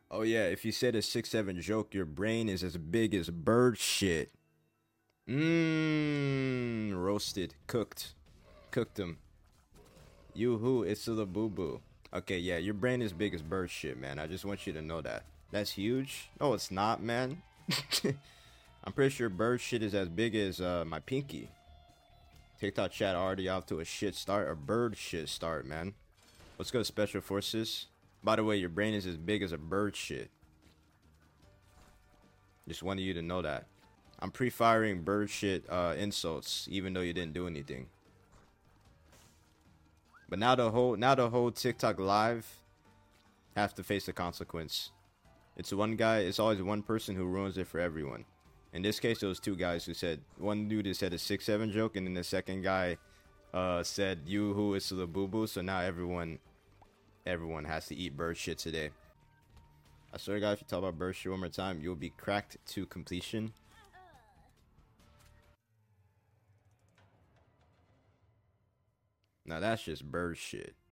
Oh yeah, if you said a 6'7" joke, your brain is as big as bird shit. Mmm, roasted, cooked, cooked them. You who? It's the boo boo. Okay, yeah, your brain is big as bird shit, man. I just want you to know that. That's huge. No, it's not, man. I'm pretty sure bird shit is as big as my pinky. TikTok chat already off to a shit start, a bird shit start, man. Let's go, Special Forces. By the way, your brain is as big as a bird shit. Just wanted you to know that. I'm pre-firing bird shit insults, even though you didn't do anything. But now the whole TikTok live have to face the consequence. It's one guy. It's always one person who ruins it for everyone. In this case, it was two guys who said one dude said a 6'7" joke, and then the second guy said you who is the boo boo. So now everyone has to eat bird shit today. I swear to God, if you talk about bird shit one more time, you'll be cracked to completion. Now that's just bird shit.